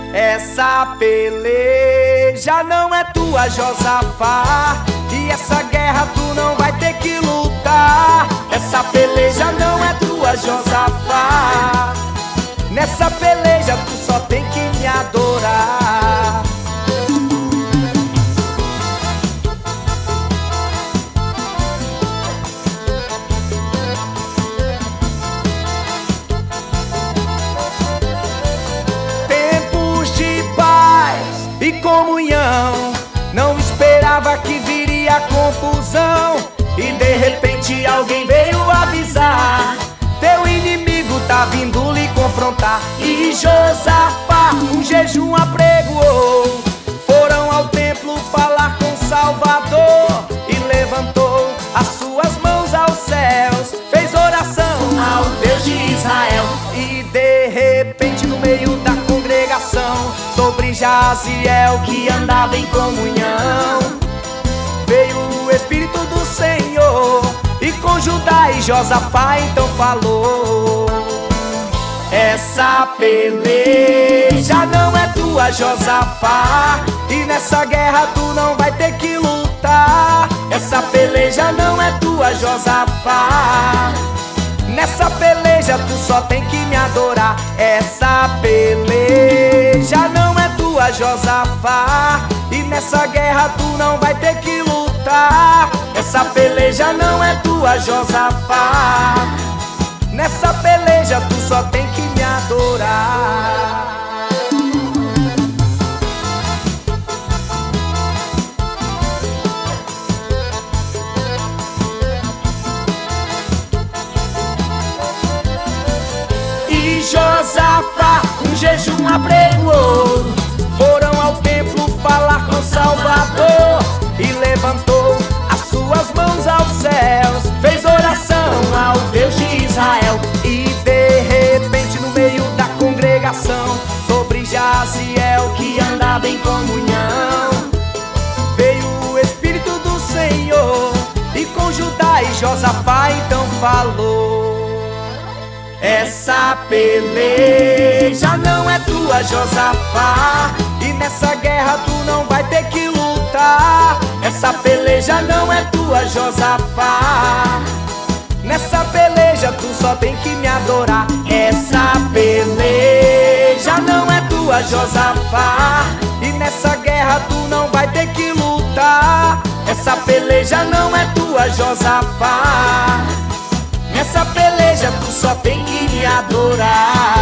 Essa peleja não é tua, Josafá, e essa guerra tu não vai ter que lutar. Essa peleja não é tua, Josafá, nessa peleja tu só tem que me adorar. E comunhão, não esperava que viria confusão, e de repente alguém veio avisar: teu inimigo tá vindo lhe confrontar. E Josafá um jejum apregoou, foram ao templo falar com o Salvador, e levantou as suas mãos aos céus, fez oração ao Deus de Israel. E de repente no meio da congregação, sobre Jaziel que andava em comunhão, veio o Espírito do Senhor, e com Judá e Josafá então falou: essa peleja não é tua, Josafá, e nessa guerra tu não vai ter que lutar. Essa peleja não é tua, Josafá, nessa peleja tu só tem que me adorar. Essa peleja não é tua, Josafá, e nessa guerra tu não vai ter que lutar. Essa peleja não é tua, Josafá, nessa peleja tu só tem que me adorar. Josafá um jejum apregoou, foram ao templo falar com o Salvador, e levantou as suas mãos aos céus, fez oração ao Deus de Israel. E de repente no meio da congregação, sobre Jaziel que andava em comunhão, veio o Espírito do Senhor, e com Judá e Josafá então falou: essa peleja não é tua, Josafá, e nessa guerra tu não vai ter que lutar. Essa peleja não é tua, Josafá, nessa peleja tu só tem que me adorar. Essa peleja não é tua, Josafá, e nessa guerra tu não vai ter que lutar. Essa peleja não é tua, Josafá, nessa peleja tu só tem que me adorar.